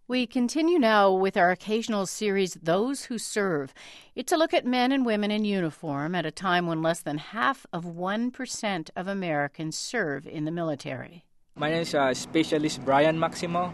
We continue now with our occasional series, Those Who Serve. It's a look at men and women in uniform at a time when less than half of 1% of Americans serve in the military. My name is Specialist Brian Maximo.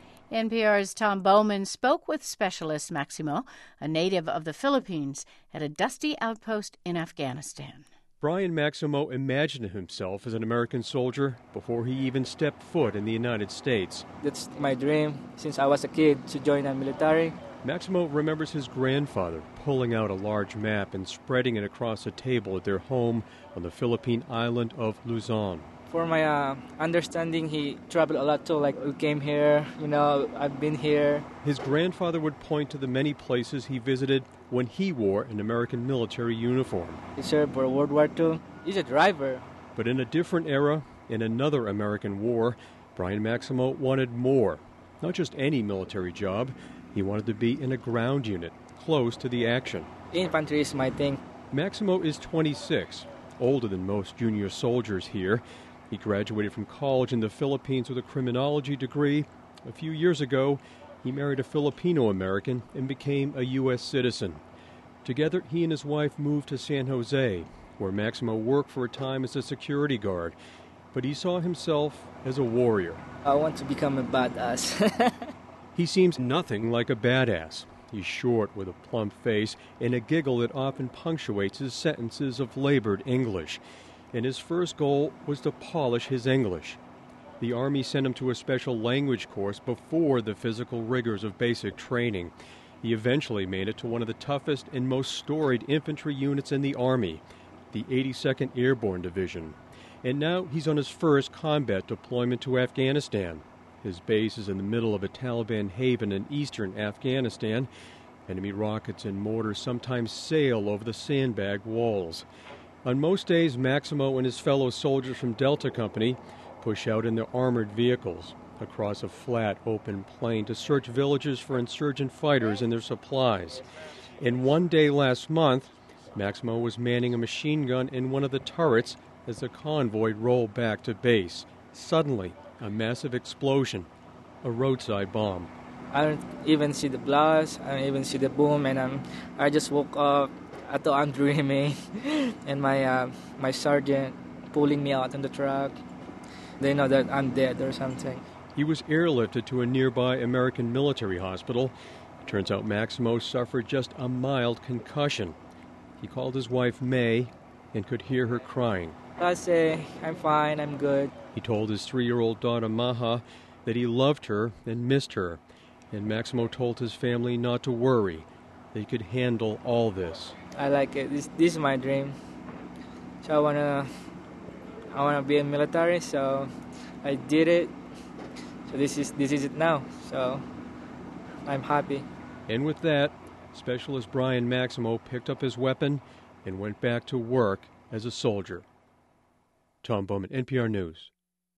NPR's Tom Bowman spoke with Specialist Maximo, a native of the Philippines, at a dusty outpost in Afghanistan. Brian Maximo imagined himself as an American soldier before he even stepped foot in the United States. That's my dream since I was a kid, to join the military. Maximo remembers his grandfather pulling out a large map and spreading it across a table at their home on the Philippine island of Luzon. For my understanding, he traveled a lot too. Like, we came here, I've been here. His grandfather would point to the many places he visited when he wore an American military uniform. He served for World War II. He's a driver. But in a different era, in another American war, Brian Maximo wanted more. Not just any military job. He wanted to be in a ground unit, close to the action. Infantry is my thing. Maximo is 26, older than most junior soldiers here. He graduated from college in the Philippines with a criminology degree. A few years ago, he married a Filipino-American and became a U.S. citizen. Together, he and his wife moved to San Jose, where Maximo worked for a time as a security guard. But he saw himself as a warrior. I want to become a badass. He seems nothing like a badass. He's short with a plump face and a giggle that often punctuates his sentences of labored English. And his first goal was to polish his English. The Army sent him to a special language course before the physical rigors of basic training. He eventually made it to one of the toughest and most storied infantry units in the Army, the 82nd Airborne Division. And now he's on his first combat deployment to Afghanistan. His base is in the middle of a Taliban haven in eastern Afghanistan. Enemy rockets and mortars sometimes sail over the sandbag walls. On most days, Maximo and his fellow soldiers from Delta Company push out in their armored vehicles across a flat, open plain to search villages for insurgent fighters and their supplies. And one day last month, Maximo was manning a machine gun in one of the turrets as the convoy rolled back to base. Suddenly, a massive explosion, a roadside bomb. I don't even see the blast, I don't even see the boom, and I just woke up. I thought I'm dreaming, and my sergeant pulling me out in the truck. They know that I'm dead or something. He was airlifted to a nearby American military hospital. It turns out Maximo suffered just a mild concussion. He called his wife May and could hear her crying. I say, I'm fine, I'm good. He told his 3-year-old daughter Maha that he loved her and missed her. And Maximo told his family not to worry. They could handle all this. I like it. This is my dream. So I wanna be in military. So I did it. So this is it now. So I'm happy. And with that, Specialist Brian Maximo picked up his weapon and went back to work as a soldier. Tom Bowman, NPR News.